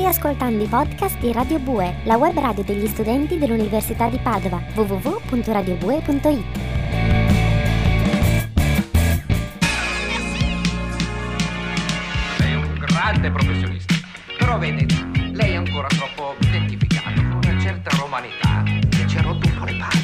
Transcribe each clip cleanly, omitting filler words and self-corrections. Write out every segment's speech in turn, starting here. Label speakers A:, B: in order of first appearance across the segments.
A: ascoltando i podcast di Radio Bue, la web radio degli studenti dell'Università di Padova, www.radiobue.it.
B: Lei è un grande professionista, però vede, lei è ancora troppo identificato con una certa romanità che ci ha rotto un po' le palle.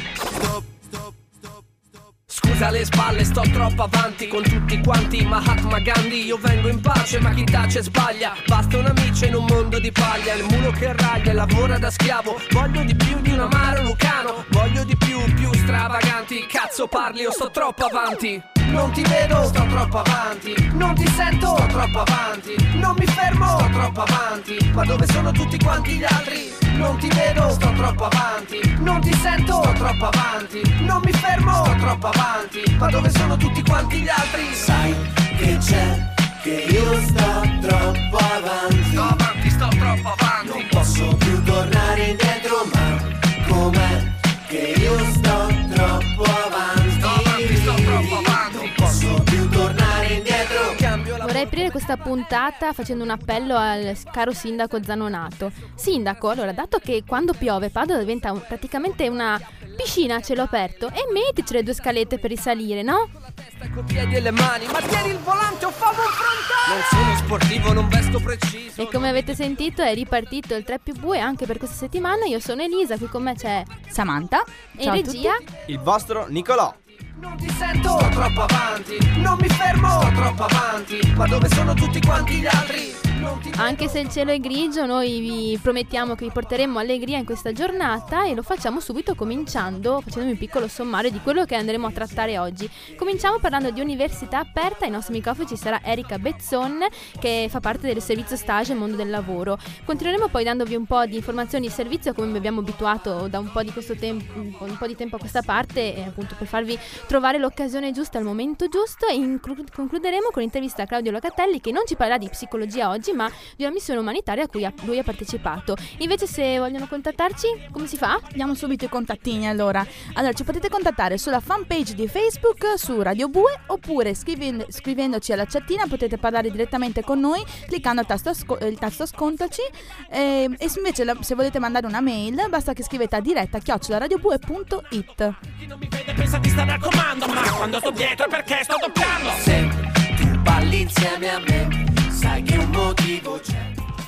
C: Scusa le spalle, sto troppo avanti con tutti quanti Mahatma Gandhi. Io vengo in pace ma chi tace sbaglia. Basta un amico in un mondo di paglia. Il mulo che raglia e lavora da schiavo. Voglio di più di un amaro lucano. Voglio di più stravaganti. Cazzo parli, io sto troppo avanti. Non ti vedo, sto troppo avanti. Non ti sento, sto troppo avanti. Non mi fermo, sto troppo avanti. Ma dove sono tutti quanti gli altri? Non ti vedo, sto troppo avanti. Non ti sento, sto troppo avanti. Non mi fermo, sto troppo avanti. Ma dove sono tutti quanti gli altri?
D: Sai che c'è, che io sto troppo avanti.
C: Sto troppo avanti.
D: Non posso più tornare indietro, ma com'è che io sto troppo avanti?
C: Sto troppo avanti.
D: Non posso più tornare indietro.
E: Vorrei aprire questa puntata facendo un appello al caro sindaco Zanonato. Sindaco, allora, dato che quando piove Padova diventa praticamente una piscina a cielo aperto, e mettici le 2 scalette per risalire, no?
C: Con piedi e le mani, ma tieni il volante o fammi un frontale. Non sono sportivo, non vesto preciso.
E: E come avete sentito è ripartito il 3+2 anche per questa settimana. Io sono Elisa, qui con me c'è
F: Samantha
E: e in regia
G: il vostro Nicolò.
C: Non ti sento, sto troppo avanti. Non mi fermo, sto troppo avanti. Ma dove sono tutti quanti gli altri?
E: Anche se il cielo è grigio, noi vi promettiamo che vi porteremo allegria in questa giornata e lo facciamo subito facendo un piccolo sommario di quello che andremo a trattare oggi. Cominciamo parlando di università aperta. Ai nostri microfoni ci sarà Erika Bezzon, che fa parte del servizio stage nel mondo del lavoro. Continueremo poi dandovi un po' di informazioni di servizio, come vi abbiamo abituato da un po' di tempo a questa parte, appunto per farvi trovare l'occasione giusta al momento giusto, e concluderemo con l'intervista a Claudio Locatelli, che non ci parlerà di psicologia oggi ma di una missione umanitaria a cui lui ha partecipato. Invece, se vogliono contattarci, come si fa?
F: Diamo subito i contattini. Allora ci potete contattare sulla fanpage di Facebook su Radio Bue, oppure scrivendoci alla chattina. Potete parlare direttamente con noi cliccando il tasto ascoltaci, e invece se volete mandare una mail basta che scrivete a diretta@radiobue.it.
C: Chi non mi vede pensa di stare al comando, ma quando sto dietro è perché sto doppiando.
D: Se tu balli insieme a me, sai che un motivo c'è.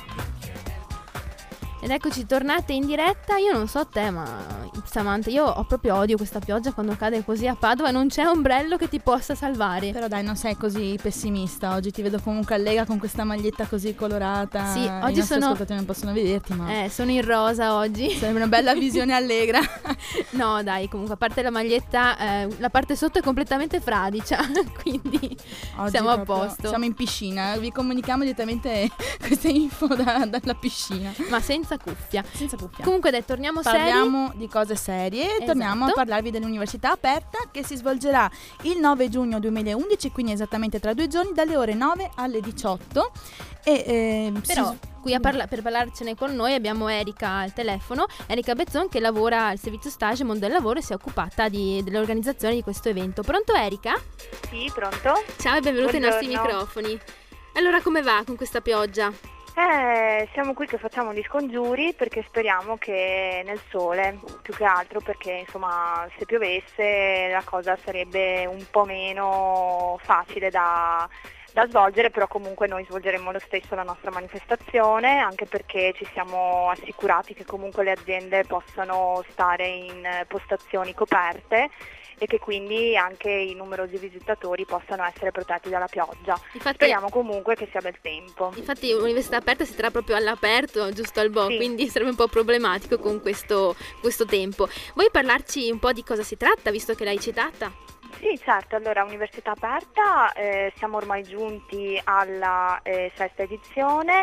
E: Ed eccoci tornate in diretta. Io non so te, ma Samantha, io ho proprio odio questa pioggia quando cade così a Padova. Non c'è ombrello che ti possa salvare.
F: Però dai, non sei così pessimista. Oggi ti vedo comunque allegra con questa maglietta così colorata.
E: Sì,
F: oggi
E: I nostri
F: ascoltatori non possono vederti, ma
E: sono in rosa oggi.
F: sembra una bella visione allegra.
E: No dai, comunque a parte la maglietta, la parte sotto è completamente fradicia. Quindi
F: oggi
E: siamo a posto.
F: Siamo in piscina. Vi comunichiamo direttamente queste info dalla piscina,
E: ma senza cuffia.
F: Comunque
E: dai, torniamo
F: parliamo di cose serie.
E: Esatto.
F: Torniamo a parlarvi dell'università aperta, che si svolgerà il 9 giugno 2011, quindi esattamente tra 2 giorni, dalle ore 9 alle 18.
E: Però qui per parlarcene con noi abbiamo Erika al telefono, Erika Bezzon, che lavora al servizio stage Mondo del Lavoro e si è occupata dell'organizzazione di questo evento. Pronto Erika?
H: Sì, pronto.
E: Ciao e benvenuta ai nostri microfoni. Allora, come va con questa pioggia?
H: Siamo qui che facciamo gli scongiuri, perché speriamo che nel sole, più che altro, perché insomma se piovesse la cosa sarebbe un po' meno facile da svolgere, però comunque noi svolgeremo lo stesso la nostra manifestazione, anche perché ci siamo assicurati che comunque le aziende possano stare in postazioni coperte e che quindi anche i numerosi visitatori possano essere protetti dalla pioggia. Speriamo comunque che sia bel tempo.
E: Infatti l'università aperta si terrà proprio all'aperto, giusto al
H: Sì.
E: Quindi sarebbe un po' problematico con questo tempo. Vuoi parlarci un po' di cosa si tratta, visto che l'hai citata?
H: Sì, certo. Allora, Università Aperta, siamo ormai giunti alla 6ª edizione,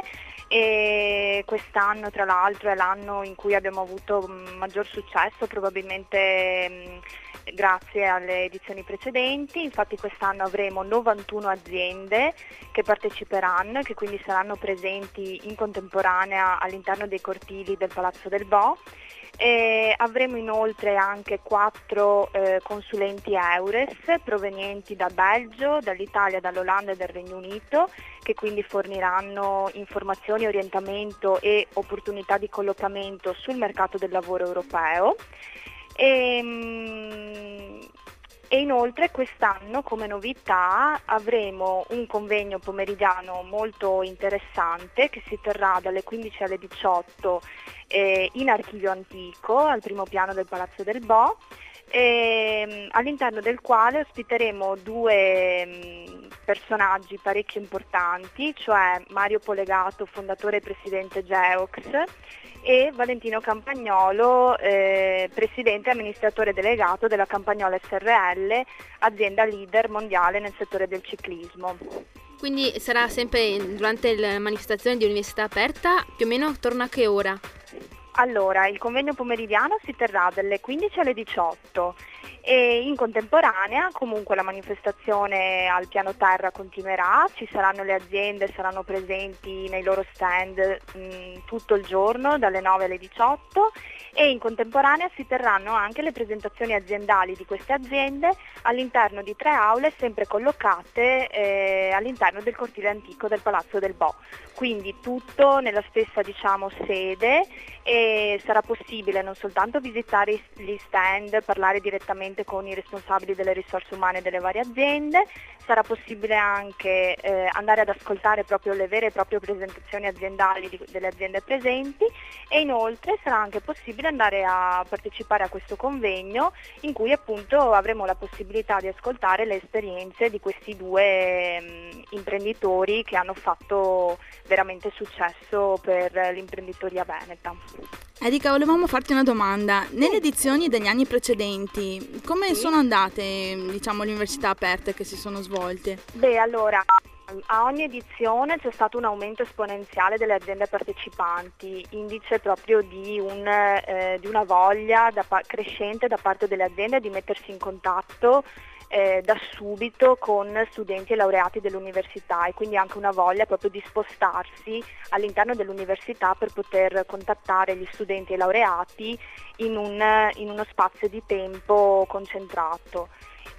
H: e quest'anno tra l'altro è l'anno in cui abbiamo avuto maggior successo, probabilmente grazie alle edizioni precedenti. Infatti quest'anno avremo 91 aziende che parteciperanno e che quindi saranno presenti in contemporanea all'interno dei cortili del Palazzo del Bo. E avremo inoltre anche 4 consulenti EURES provenienti da Belgio, dall'Italia, dall'Olanda e dal Regno Unito, che quindi forniranno informazioni, orientamento e opportunità di collocamento sul mercato del lavoro europeo. E inoltre quest'anno come novità avremo un convegno pomeridiano molto interessante che si terrà dalle 15 alle 18 in Archivio Antico, al primo piano del Palazzo del Bo, all'interno del quale ospiteremo due personaggi parecchio importanti, cioè Mario Polegato, fondatore e presidente Geox, e Valentino Campagnolo, presidente e amministratore delegato della Campagnolo SRL, azienda leader mondiale nel settore del ciclismo.
E: Quindi sarà sempre durante la manifestazione di Università Aperta, più o meno attorno a che ora?
H: Allora, il convegno pomeridiano si terrà dalle 15 alle 18 e in contemporanea comunque la manifestazione al piano terra continuerà, ci saranno le aziende, saranno presenti nei loro stand tutto il giorno dalle 9 alle 18 e in contemporanea si terranno anche le presentazioni aziendali di queste aziende all'interno di 3 aule sempre collocate all'interno del cortile antico del Palazzo del Bo. Quindi tutto nella stessa sede e sarà possibile non soltanto visitare gli stand, parlare direttamente con i responsabili delle risorse umane delle varie aziende, sarà possibile anche andare ad ascoltare proprio le vere e proprie presentazioni aziendali delle aziende presenti e inoltre sarà anche possibile andare a partecipare a questo convegno in cui appunto avremo la possibilità di ascoltare le esperienze di questi due imprenditori che hanno fatto veramente successo per l'imprenditoria veneta.
F: Erika, volevamo farti una domanda. Nelle edizioni degli anni precedenti, come sono andate, le università aperte che si sono svolte?
H: Beh, allora, a ogni edizione c'è stato un aumento esponenziale delle aziende partecipanti, indice proprio di una voglia crescente da parte delle aziende di mettersi in contatto da subito con studenti e laureati dell'università e quindi anche una voglia proprio di spostarsi all'interno dell'università per poter contattare gli studenti e laureati in uno spazio di tempo concentrato.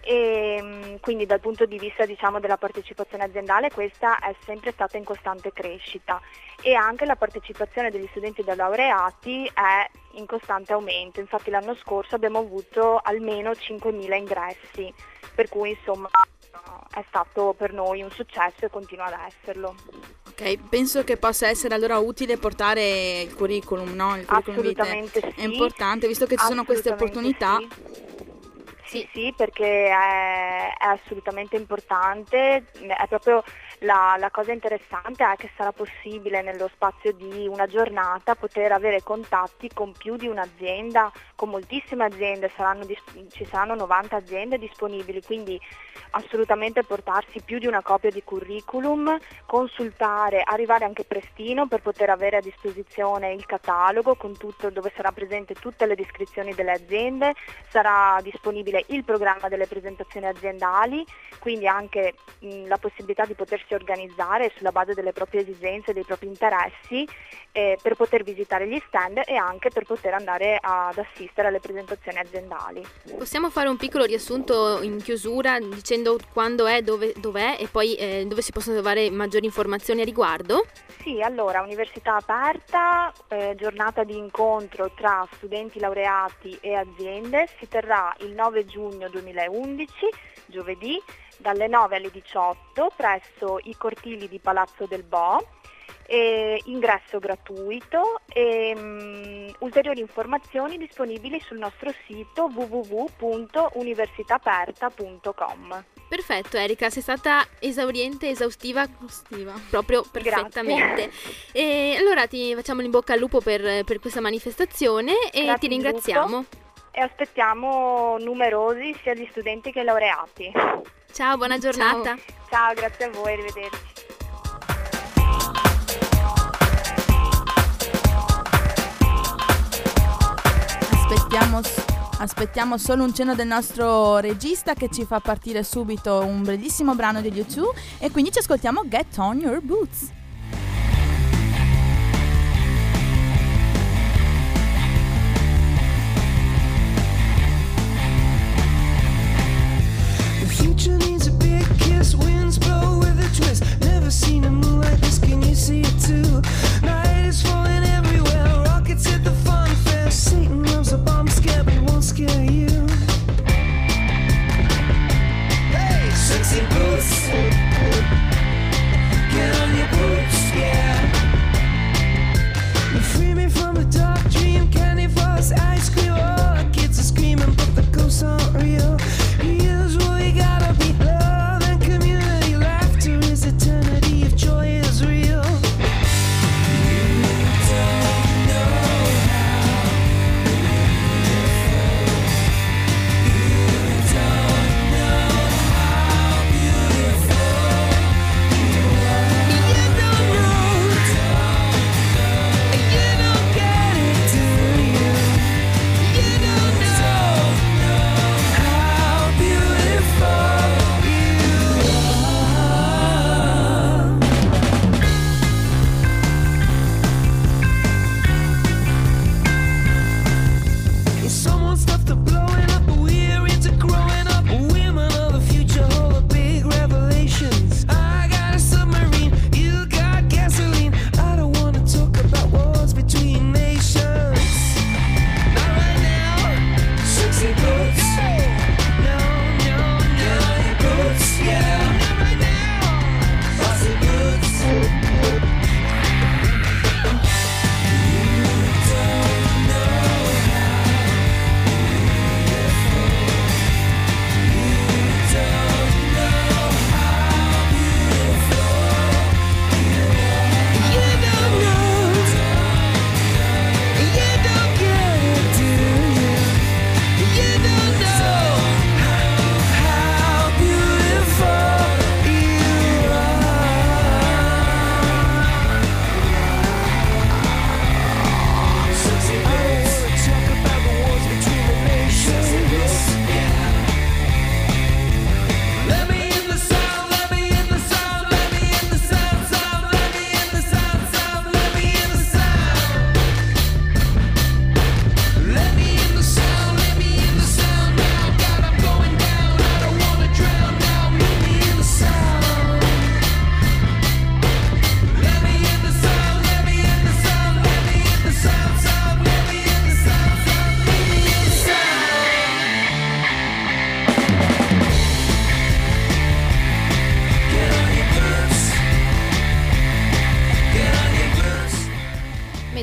H: E quindi dal punto di vista della partecipazione aziendale questa è sempre stata in costante crescita e anche la partecipazione degli studenti e dei laureati è in costante aumento, infatti l'anno scorso abbiamo avuto almeno 5.000 ingressi, per cui insomma è stato per noi un successo e continua ad esserlo.
F: Ok, penso che possa essere allora utile portare il curriculum, no? Il curriculum
H: assolutamente
F: vitae.
H: Sì.
F: È importante, visto che ci sono queste opportunità.
H: Sì, perché è assolutamente importante, è proprio la cosa interessante è che sarà possibile nello spazio di una giornata poter avere contatti con più di un'azienda, con moltissime aziende, ci saranno 90 aziende disponibili, quindi assolutamente portarsi più di una copia di curriculum, consultare, arrivare anche prestino per poter avere a disposizione il catalogo con tutto, dove sarà presente tutte le descrizioni delle aziende, sarà disponibile il programma delle presentazioni aziendali, quindi anche la possibilità di potersi organizzare sulla base delle proprie esigenze, dei propri interessi per poter visitare gli stand e anche per poter andare ad assistere alle presentazioni aziendali.
E: Possiamo fare un piccolo riassunto in chiusura dicendo quando è, dov'è e poi dove si possono trovare maggiori informazioni a riguardo?
H: Sì, allora Università Aperta, giornata di incontro tra studenti laureati e aziende, si terrà il 9 giugno 2011, giovedì, dalle 9 alle 18 presso i cortili di Palazzo del Bo, ingresso gratuito e ulteriori informazioni disponibili sul nostro sito www.universitaperta.com.
E: Perfetto Erika, sei stata esauriente, esaustiva. Proprio perfettamente. E allora ti facciamo in bocca al lupo per questa manifestazione e
H: Grazie
E: ti ringraziamo.
H: E aspettiamo numerosi sia gli studenti che i laureati.
E: Ciao, buona giornata.
H: Ciao, grazie a voi, arrivederci.
F: Aspettiamo solo un cenno del nostro regista che ci fa partire subito un bellissimo brano degli U2 e quindi ci ascoltiamo Get On Your Boots.
G: The future needs a big kiss, winds blow with a twist. Never seen a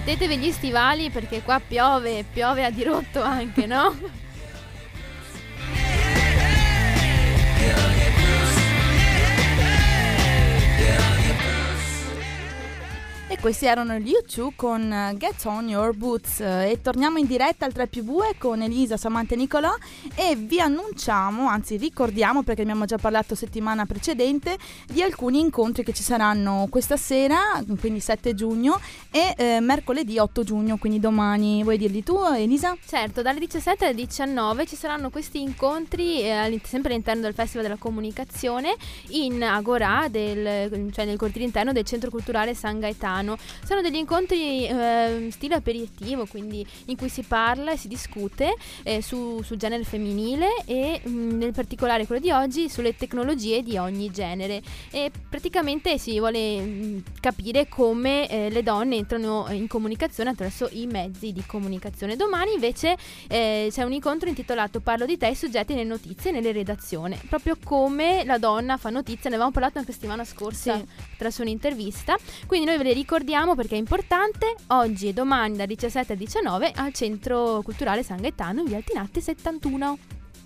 E: Mettetevi gli stivali perché qua piove a dirotto anche, no?
F: E questi erano gli U2 con Get On Your Boots. E torniamo in diretta al 3+2 con Elisa, Samantha e Nicolò, e vi annunciamo, anzi ricordiamo, perché abbiamo già parlato settimana precedente, di alcuni incontri che ci saranno questa sera, quindi 7 giugno, e mercoledì 8 giugno, quindi domani. Vuoi dirli tu, Elisa?
E: Certo, dalle 17 alle 19 ci saranno questi incontri sempre all'interno del Festival della Comunicazione in Agorà, cioè nel cortile interno del Centro Culturale San Gaetano. Sono degli incontri stile aperitivo, quindi in cui si parla e si discute sul genere femminile e nel particolare quello di oggi sulle tecnologie di ogni genere, e praticamente si vuole capire come le donne entrano in comunicazione attraverso i mezzi di comunicazione. Domani invece c'è un incontro intitolato Parlo di te, i soggetti nelle notizie e nelle redazioni, proprio come la donna fa notizia. Ne avevamo parlato anche settimana scorsa attraverso un'intervista, quindi noi ve le ricordiamo perché è importante. Oggi e domani da 17 a 19 al Centro Culturale San Gaetano in via Altinatti 71.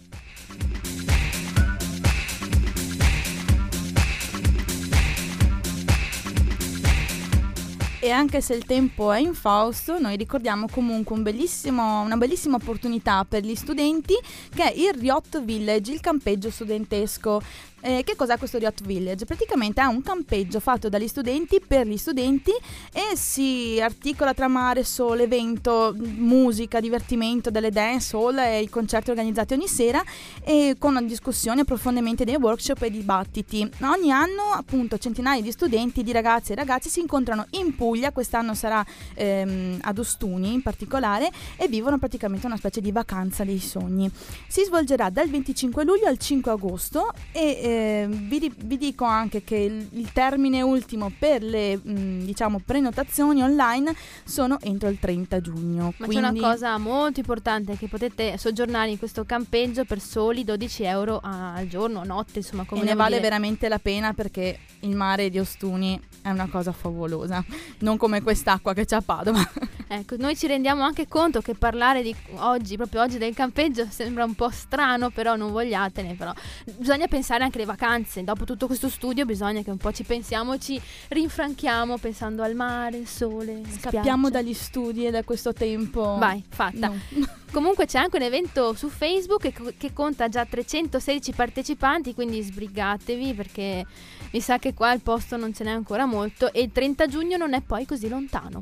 F: E anche se il tempo è infausto, noi ricordiamo comunque una bellissima opportunità per gli studenti, che è il Riot Village, il campeggio studentesco. Che cos'è questo Riot Village? Praticamente è un campeggio fatto dagli studenti per gli studenti e si articola tra mare, sole, evento, musica, divertimento, delle dance hall e i concerti organizzati ogni sera, e con discussioni, approfondimenti dei workshop e dibattiti. Ogni anno appunto centinaia di studenti, di ragazze e ragazzi si incontrano in Puglia, quest'anno sarà ad Ostuni in particolare, e vivono praticamente una specie di vacanza dei sogni. Si svolgerà dal 25 luglio al 5 agosto e vi dico anche che il termine ultimo per le prenotazioni online sono entro il 30 giugno.
E: Ma quindi c'è una cosa molto importante, che potete soggiornare in questo campeggio per soli 12 euro al giorno, notte, insomma, come
F: ne vale veramente la pena, perché il mare di Ostuni è una cosa favolosa, non come quest'acqua che c'è a Padova.
E: Ecco, noi ci rendiamo anche conto che parlare di proprio oggi del campeggio sembra un po' strano, però non vogliatene, però bisogna pensare anche alle vacanze. Dopo tutto questo studio bisogna che un po' ci pensiamo, ci rinfranchiamo pensando al mare, il sole,
F: scappiamo
E: spiaggia.
F: dagli studi e da questo tempo.
E: Vai, fatta. No. Comunque c'è anche un evento su Facebook che conta già 316 partecipanti, quindi sbrigatevi, perché mi sa che qua il posto non ce n'è ancora molto e il 30 giugno non è poi così lontano.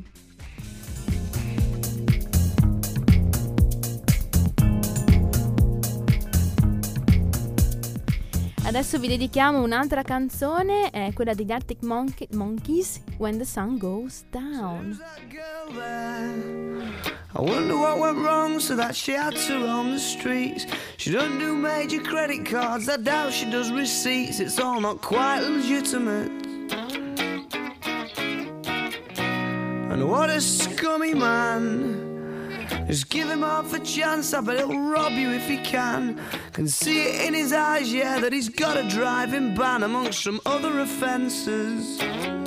E: Adesso vi dedichiamo un'altra canzone, è quella degli Arctic Monkeys, When the Sun Goes Down.
G: I wonder what went wrong so that she had to roam the streets. She doesn't do major credit cards, I doubt she does receipts. It's all not quite legitimate. And what a scummy man. Just give him half a chance, I bet he'll rob you if he can. Can see it in his eyes, yeah, that he's got a driving ban amongst some other offences.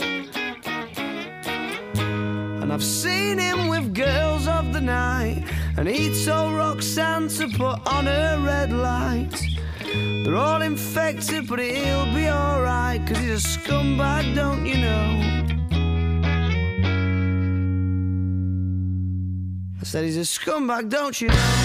G: And I've seen him with girls of the night, and he told Roxanne to put on her red light. They're all infected, but he'll be alright, 'cause he's a scumbag, don't you know? I said he's a scumbag, don't you know?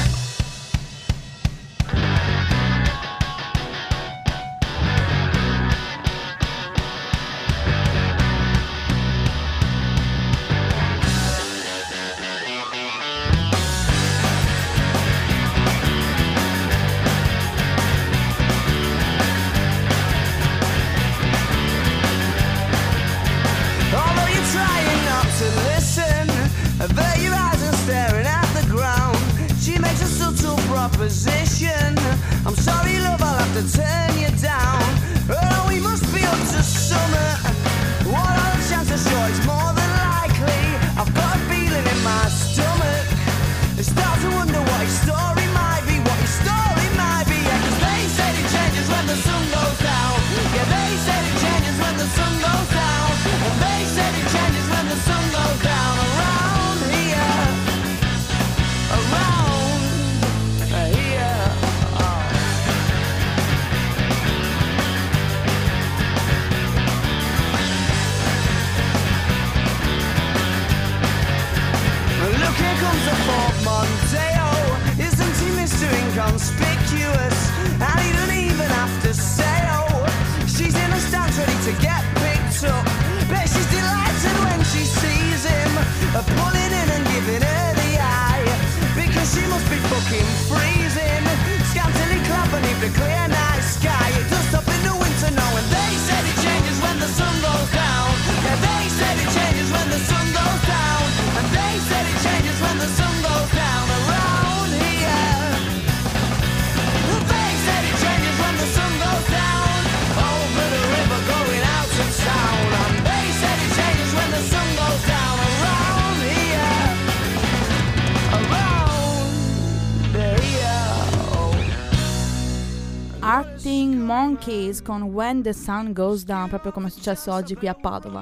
G: Although you're trying not to listen, avert your eyes and staring at the ground. She makes a subtle proposition. I'm sorry, love, I'll have to turn you down. Oh, we must be up to summer. What are the chances? Sure, it's more than likely. I've got a feeling in my stomach. I start to wonder what his story might be, what his story might be. Yeah, 'cause they said it changes when the sun goes down. Yeah, they said it changes when the sun goes down. And they said it changes when the sun goes down around here comes a portmanteau. Isn't he Mr. Inconspicuous? And he don't even have to say oh. She's in a stance ready to get picked up, but she's delighted when she sees him, pulling in and giving her the eye, because she must be fucking freezing. Scantily clad beneath the clear night sky. It does stop in the winter now, and they said it changes when the sun goes down. Yeah, they said it changes when the sun goes down, and they said it changes when the sun goes down around here. They said it changes when the sun goes down over the river going out of town, and they said it changes when the sun goes down around here, around here.
F: Arctic Monkeys con When the Sun Goes Down, proprio come è successo oggi qui a Padova.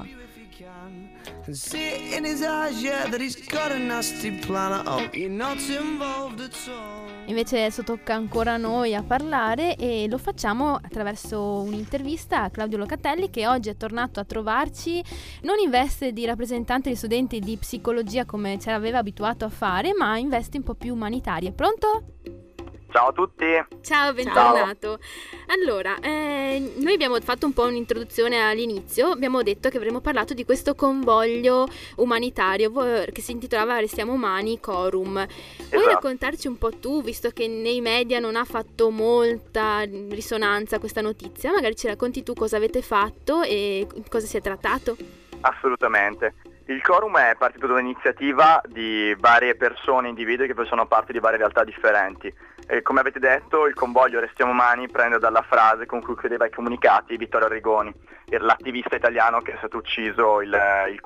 G: And see it in his eyes, yeah, that he's got a nasty plan. I hope you're not involved at all.
E: Invece adesso tocca ancora a noi a parlare, e lo facciamo attraverso un'intervista a Claudio Locatelli, che oggi è tornato a trovarci non in veste di rappresentante di studenti di psicologia come ci aveva abituato a fare, ma in vesti un po' più umanitarie. Pronto?
I: Ciao a tutti.
E: Ciao, bentornato. Allora, noi abbiamo fatto un po' un'introduzione all'inizio, abbiamo detto che avremmo parlato di questo convoglio umanitario che si intitolava Restiamo Umani, Corum. Vuoi raccontarci un po' tu, visto che nei media non ha fatto molta risonanza questa notizia? Magari ci racconti tu cosa avete fatto e cosa si è trattato?
I: Assolutamente. Il Corum è partito da un'iniziativa di varie persone, individui che poi sono parte di varie realtà differenti. E come avete detto, il convoglio Restiamo Umani prende dalla frase con cui chiudeva i comunicati Vittorio Arrigoni, l'attivista italiano che è stato ucciso il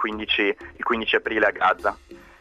I: 15 aprile a Gaza.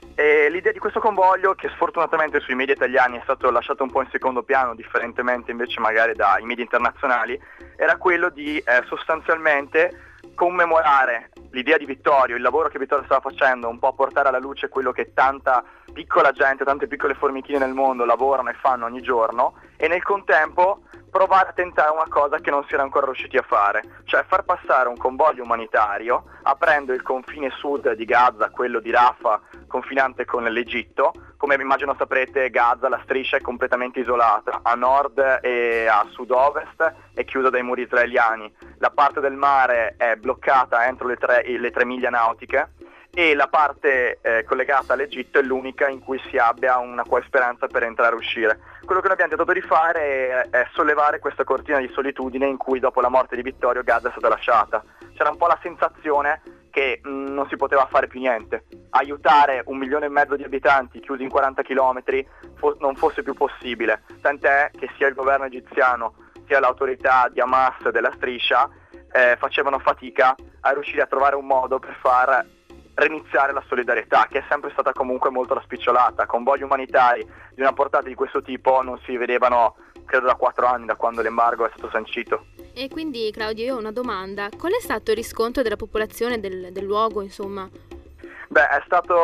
I: E l'idea di questo convoglio, che sfortunatamente sui media italiani è stato lasciato un po' in secondo piano, differentemente invece magari dai media internazionali, era quello di sostanzialmente commemorare l'idea di Vittorio, il lavoro che Vittorio stava facendo, un po' portare alla luce quello che tanta piccola gente, tante piccole formichine nel mondo lavorano e fanno ogni giorno, e nel contempo provare a tentare una cosa che non si era ancora riusciti a fare, cioè far passare un convoglio umanitario aprendo il confine sud di Gaza, quello di Rafah, confinante con l'Egitto. Come immagino saprete, Gaza, la striscia è completamente isolata, a nord e a sud-ovest è chiusa dai muri israeliani, la parte del mare è bloccata entro le 3 miglia nautiche, e la parte collegata all'Egitto è l'unica in cui si abbia una qualche speranza per entrare e uscire. Quello che noi abbiamo tentato di fare è sollevare questa cortina di solitudine in cui dopo la morte di Vittorio Gaza è stata lasciata. C'era un po' la sensazione che non si poteva fare più niente. Aiutare 1,5 milioni di abitanti chiusi in 40 chilometri non fosse più possibile, tant'è che sia il governo egiziano sia l'autorità di Hamas della striscia facevano fatica a riuscire a trovare un modo per far riniziare la solidarietà, che è sempre stata comunque molto raspicciolata. Convogli umanitari di una portata di questo tipo non si vedevano, credo, da 4 anni, da quando l'embargo è stato sancito.
E: E quindi, Claudio, io ho una domanda: qual è stato il riscontro della popolazione del luogo, insomma?
I: Beh, è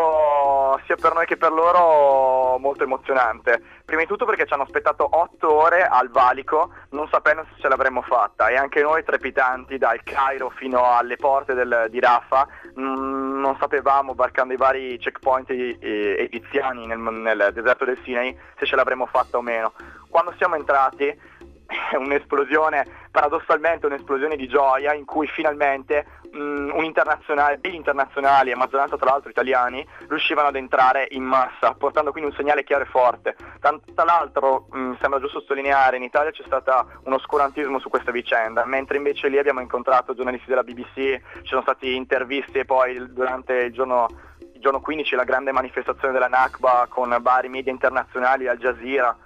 I: stato sia per noi che per loro molto emozionante. Prima di tutto perché ci hanno aspettato 8 ore al valico, non sapendo se ce l'avremmo fatta, e anche noi trepidanti dal Cairo fino alle porte di Rafah, non sapevamo, varcando i vari checkpoint egiziani nel deserto del Sinai, se ce l'avremmo fatta o meno. Quando siamo entrati, un'esplosione, paradossalmente un'esplosione di gioia, in cui finalmente degli internazionali, a maggioranza tra l'altro italiani, riuscivano ad entrare in massa, portando quindi un segnale chiaro e forte. Tra l'altro, sembra giusto sottolineare, in Italia c'è stato un oscurantismo su questa vicenda, mentre invece lì abbiamo incontrato giornalisti della BBC, ci sono stati interviste, e poi durante il giorno 15 la grande manifestazione della Nakba con vari media internazionali, Al Jazeera.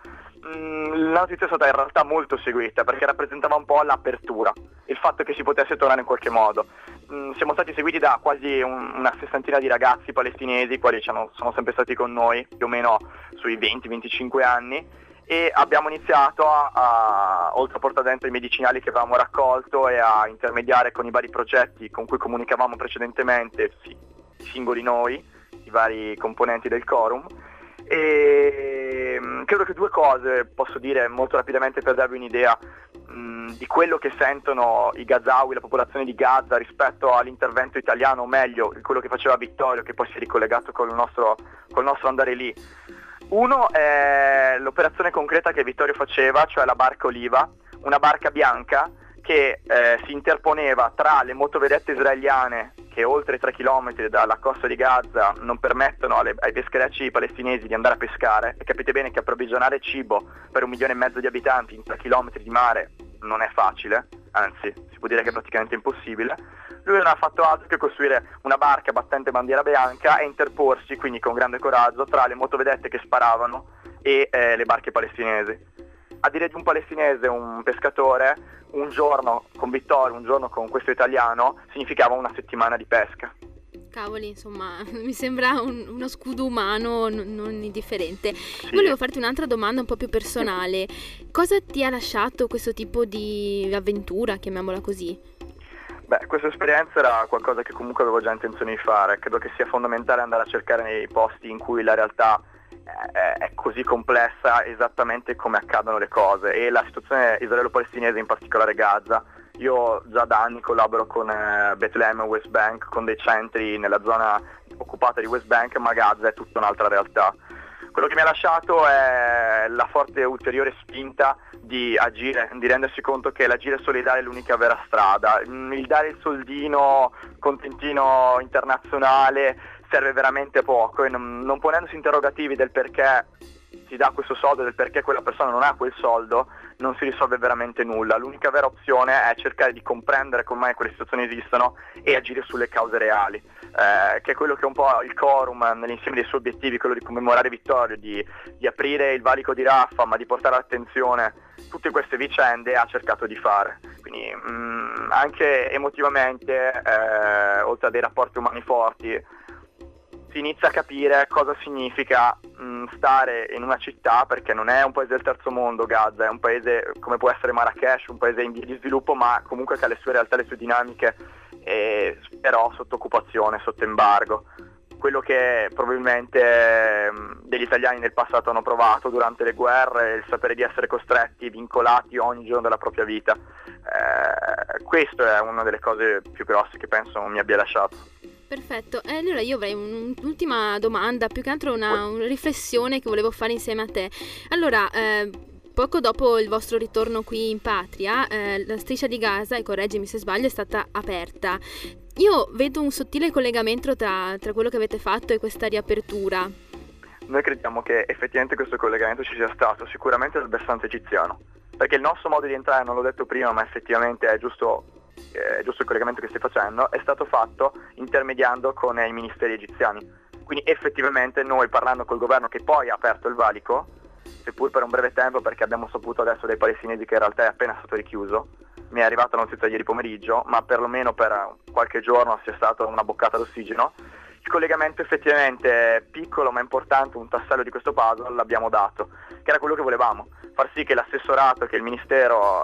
I: La notizia è stata in realtà molto seguita, perché rappresentava un po' l'apertura, il fatto che si potesse tornare in qualche modo. Siamo stati seguiti da quasi una sessantina di ragazzi palestinesi, i quali sono sempre stati con noi, più o meno sui 20-25 anni, e abbiamo iniziato oltre a portare dentro i medicinali che avevamo raccolto e a intermediare con i vari progetti con cui comunicavamo precedentemente, singoli noi, i vari componenti del Corum. E credo che 2 cose posso dire molto rapidamente per darvi un'idea. di quello che sentono i Gazawi, la popolazione di Gaza rispetto all'intervento italiano, o meglio quello che faceva Vittorio, che poi si è ricollegato col nostro andare lì. Uno è l'operazione concreta che Vittorio faceva, cioè la barca Oliva, una barca bianca che si interponeva tra le motovedette israeliane che oltre 3 km dalla costa di Gaza non permettono ai pescherecci palestinesi di andare a pescare, e capite bene che approvvigionare cibo per 1,5 milioni di abitanti in 3 km di mare non è facile, anzi si può dire che è praticamente impossibile. Lui non ha fatto altro che costruire una barca battente bandiera bianca e interporsi quindi con grande coraggio tra le motovedette che sparavano e le barche palestinesi. A dire di un palestinese, un pescatore, un giorno con Vittorio, un giorno con questo italiano significava una settimana di pesca.
E: Cavoli, insomma, mi sembra uno scudo umano non indifferente.
I: Sì.
E: Volevo farti un'altra domanda un po' più personale. Cosa ti ha lasciato questo tipo di avventura, chiamiamola così?
I: Beh, questa esperienza era qualcosa che comunque avevo già intenzione di fare. Credo che sia fondamentale andare a cercare nei posti in cui la realtà è così complessa, esattamente come accadono le cose, e la situazione israelo-palestinese, in particolare Gaza. Io già da anni collaboro con Bethlehem e West Bank, con dei centri nella zona occupata di West Bank, ma Gaza è tutta un'altra realtà. Quello che mi ha lasciato è la forte ulteriore spinta di agire, di rendersi conto che l'agire solidale è l'unica vera strada. Il dare il soldino, contentino internazionale serve veramente poco, e non ponendosi interrogativi del perché si dà questo soldo e del perché quella persona non ha quel soldo, non si risolve veramente nulla. L'unica vera opzione è cercare di comprendere come mai quelle situazioni esistono e agire sulle cause reali, che è quello che è un po' il quorum nell'insieme dei suoi obiettivi, quello di commemorare Vittorio, di aprire il valico di Rafah, ma di portare all'attenzione tutte queste vicende, ha cercato di fare. Quindi anche emotivamente, oltre a dei rapporti umani forti, si inizia a capire cosa significa stare in una città, perché non è un paese del terzo mondo Gaza, è un paese come può essere Marrakesh, un paese in via di sviluppo, ma comunque che ha le sue realtà, le sue dinamiche, però sotto occupazione, sotto embargo. Quello che probabilmente degli italiani nel passato hanno provato durante le guerre, il sapere di essere costretti, vincolati ogni giorno della propria vita. Questo è una delle cose più grosse che penso mi abbia lasciato.
E: Perfetto, allora io avrei un'ultima domanda, più che altro una riflessione che volevo fare insieme a te. Allora, poco dopo il vostro ritorno qui in patria, la striscia di Gaza, e correggimi se sbaglio, è stata aperta. Io vedo un sottile collegamento tra quello che avete fatto e questa riapertura.
I: Noi crediamo che effettivamente questo collegamento ci sia stato sicuramente dal versante egiziano, perché il nostro modo di entrare, non l'ho detto prima, ma effettivamente è giusto il collegamento che stai facendo, è stato fatto intermediando con i ministeri egiziani. Quindi effettivamente noi, parlando col governo che poi ha aperto il valico, seppur per un breve tempo, perché abbiamo saputo adesso dai palestinesi che in realtà è appena stato richiuso, mi è arrivata la notizia ieri pomeriggio, ma perlomeno per qualche giorno sia stata una boccata d'ossigeno. Il collegamento effettivamente piccolo ma importante, un tassello di questo puzzle l'abbiamo dato, che era quello che volevamo, far sì che l'assessorato, che il ministero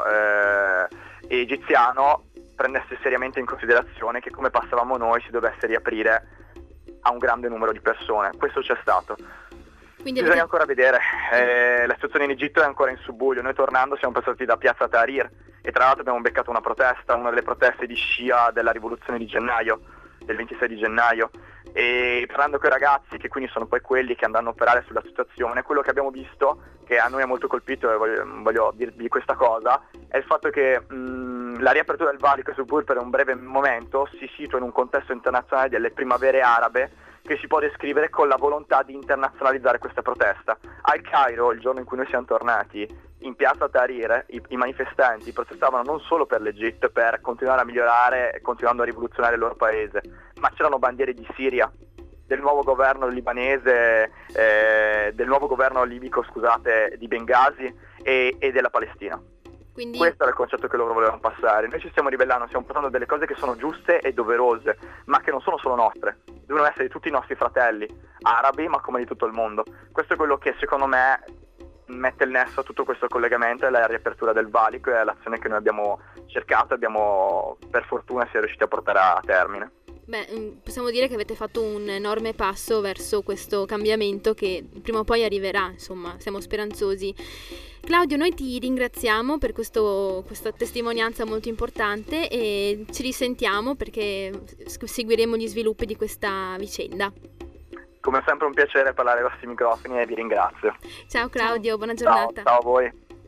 I: egiziano prendesse seriamente in considerazione che come passavamo noi si dovesse riaprire a un grande numero di persone. Questo c'è stato.
E: Quindi
I: bisogna ancora vedere, la situazione in Egitto è ancora in subbuglio. Noi tornando siamo passati da piazza Tahrir e tra l'altro abbiamo beccato una protesta, una delle proteste di scia della rivoluzione di gennaio, del 26 di gennaio, e parlando con i ragazzi, che quindi sono poi quelli che andranno a operare sulla situazione, quello che abbiamo visto, che a noi è molto colpito e voglio dirvi questa cosa, è il fatto che la riapertura del valico, seppur per un breve momento, si situa in un contesto internazionale delle primavere arabe, che si può descrivere con la volontà di internazionalizzare questa protesta. Al Cairo, il giorno in cui noi siamo tornati, in piazza Tahrir, i manifestanti protestavano non solo per l'Egitto, per continuare a migliorare, continuando a rivoluzionare il loro paese, ma c'erano bandiere di Siria, del nuovo governo libanese, del nuovo governo libico, scusate, di Bengasi e della Palestina.
E: Quindi...
I: Questo era il concetto che loro volevano passare. Noi ci stiamo ribellando, stiamo portando delle cose che sono giuste e doverose, ma che non sono solo nostre, devono essere di tutti i nostri fratelli arabi, ma come di tutto il mondo. Questo è quello che secondo me mette il nesso a tutto questo collegamento, è la riapertura del valico, è l'azione che noi abbiamo cercato e abbiamo per fortuna siamo riusciti a portare a termine.
E: Beh, possiamo dire che avete fatto un enorme passo verso questo cambiamento che prima o poi arriverà, insomma, siamo speranzosi. Claudio, noi ti ringraziamo per questa testimonianza molto importante e ci risentiamo perché seguiremo gli sviluppi di questa vicenda.
I: Come sempre un piacere parlare ai vostri microfoni e vi ringrazio.
E: Ciao Claudio, buona giornata.
I: Ciao a voi.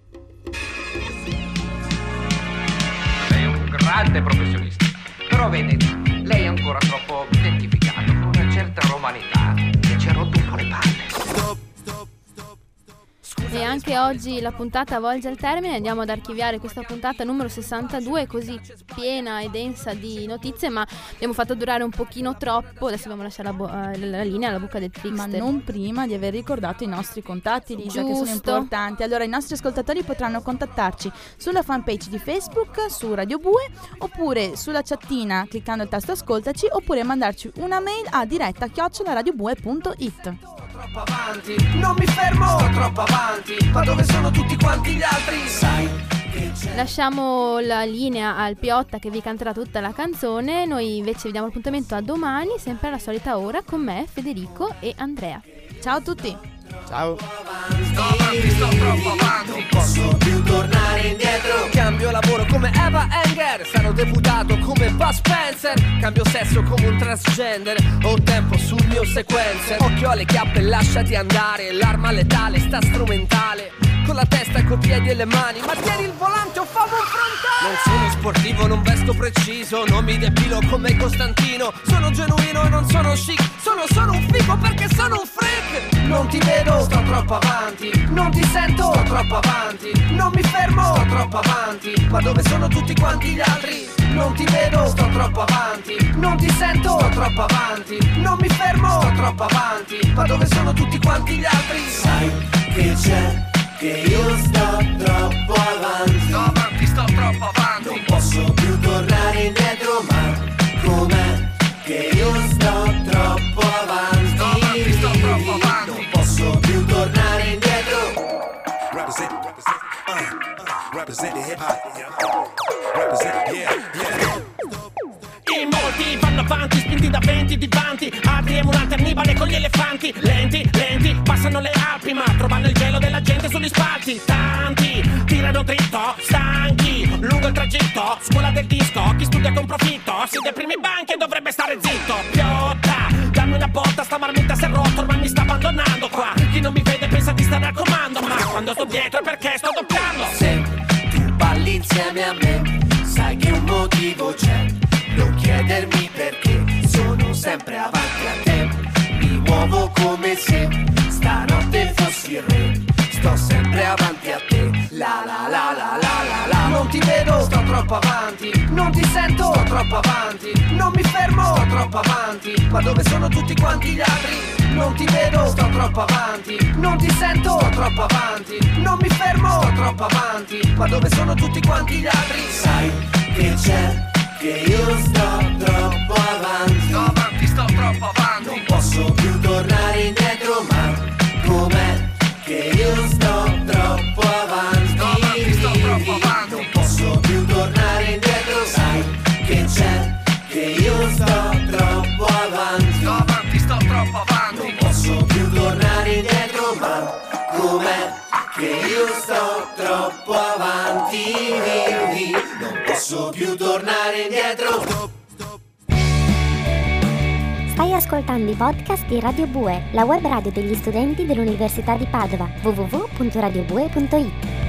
B: Lei è un grande professionista, però vede, lei è ancora troppo identificato con una certa romanità che ci ha rotto un po' le palle.
E: E anche oggi la puntata volge al termine, andiamo ad archiviare questa puntata numero 62, così piena e densa di notizie, ma abbiamo fatto durare un pochino troppo. Adesso dobbiamo lasciare la linea alla bocca del trickster.
F: Ma non prima di aver ricordato i nostri contatti, Lisa, che sono
E: Giusto.
F: importanti. Allora, i nostri ascoltatori potranno contattarci sulla fanpage di Facebook, su Radio Bue, oppure sulla chattina cliccando il tasto ascoltaci, oppure mandarci una mail a diretta@radiobue.it.
C: Troppo avanti, non mi fermo, sto troppo avanti, ma dove sono tutti quanti gli altri? Sai che c'è.
E: Lasciamo la linea al Piotta che vi canterà tutta la canzone. Noi invece vi diamo appuntamento a domani, sempre alla solita ora, con me, Federico e Andrea.
F: Ciao a tutti.
D: Ciao.
C: Sto troppo avanti,
D: Non posso più tornare indietro.
C: cambio lavoro come Eva Enger, sarò deputato come Bud Spencer, cambio sesso come un transgender, ho tempo sul mio sequencer, occhio alle chiappe, lasciati andare, l'arma letale sta strumentale, con la testa, coi piedi e le mani, ma tieni il volante o fammi un frontale. Non sono sportivo, non vesto preciso, non mi depilo come Costantino, sono genuino e non sono chic, sono solo un figo perché sono un freak. Non ti vedo, sto troppo avanti, non ti sento, sto troppo avanti, non mi fermo, sto troppo avanti, ma dove sono tutti quanti gli altri? Non ti vedo, sto troppo avanti, non ti sento, sto troppo avanti, non mi fermo, sto troppo avanti, ma dove sono tutti quanti gli altri?
D: Sai che c'è, che io sto troppo avanti.
C: Sto troppo avanti.
D: Non posso più tornare indietro, ma com'è che io sto troppo avanti?
C: Sto troppo avanti.
D: Non posso più tornare indietro.
J: Represent the hip hop. Represent, yeah. In molti vanno avanti, spinti da venti di vanti, altri emulanti Annibale con gli elefanti, lenti, lenti, passano le Alpi ma trovano il gelo della gente sugli spalti, tanti tirano dritto, stanchi, lungo il tragitto, scuola del disco, chi studia con profitto, si deprime i banchi e dovrebbe stare zitto, Piotta, dammi una botta, sta marmita si è rotto, ormai mi sta abbandonando qua, chi non mi vede pensa di stare al comando, ma quando sto dietro è perché sto doppiando.
D: Se tu balli insieme a me, sai che un motivo c'è. Non chiedermi perché, sono sempre avanti a te. Mi muovo come se stanotte fossi il re. Sto sempre avanti a te. La la la la la la la.
C: Non ti vedo, sto troppo avanti, non ti sento, sto troppo avanti, non mi fermo, sto troppo avanti, ma dove sono tutti quanti gli altri? Non ti vedo, sto troppo avanti, non ti sento, sto troppo avanti, non mi fermo, sto troppo avanti, ma dove sono tutti quanti gli altri?
D: Sai che c'è, che io sto troppo avanti.
C: Sto troppo avanti.
D: Non posso più tornare indietro, ma com'è che io sto troppo avanti?
C: Sto troppo avanti.
D: Non posso più tornare indietro, sai che c'è, che io sto troppo avanti.
C: Sto troppo avanti.
D: Non posso più tornare indietro, ma com'è che io sto troppo avanti? Non posso più tornare indietro.
A: Stai ascoltando i podcast di Radio Bue, la web radio degli studenti dell'Università di Padova, www.radiobue.it.